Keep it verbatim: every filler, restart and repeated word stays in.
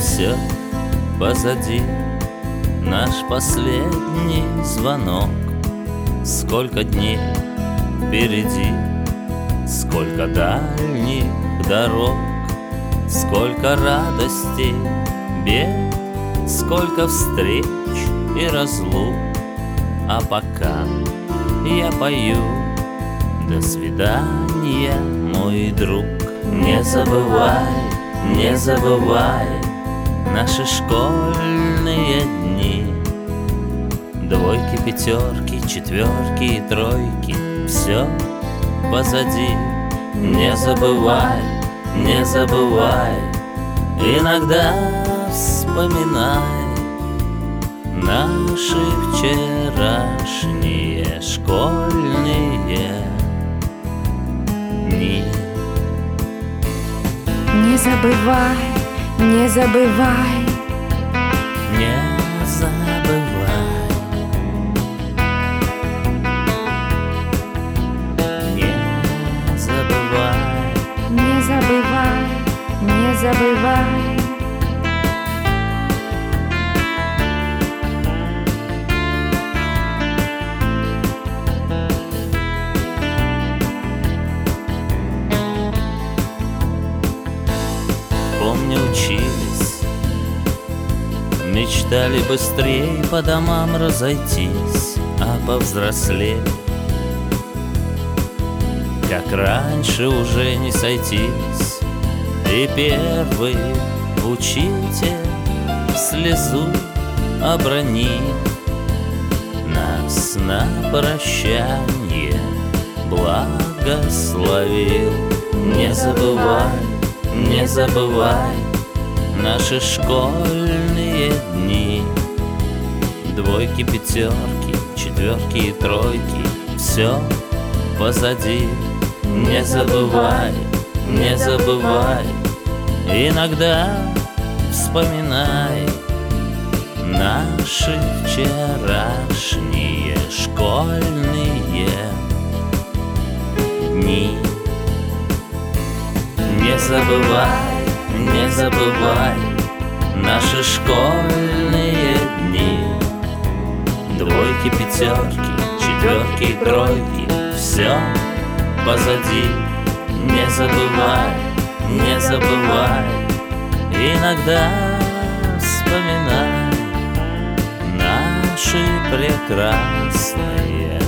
все позади, наш последний звонок. Сколько дней впереди, сколько дальних дорог, сколько радостей, бед, сколько встреч и разлук. А пока я пою: до свидания, мой друг. Не забывай, не забывай наши школьные дни. Двойки, пятерки, четверки и тройки, все позади. Не забывай, не забывай, иногда вспоминай наши вчерашние школьные дни. Не забывай, не забывай, не забывай, не забывай, не забывай, не забывай. Помню, учились, мечтали быстрее по домам разойтись, а повзрослели, как раньше уже не сойтись. И первый учитель слезу обронил, нас на прощанье благословил. Не забывай, не забывай наши школьные дни. Двойки, пятерки, четверки и тройки, все позади. Не забывай, не забывай, иногда вспоминай наши вчерашние школьные дни. Не забывай, не забывай наши школьные дни. Двойки, пятерки, четверки и тройки, все позади. Не забывай, не забывай, иногда вспоминай наши прекрасные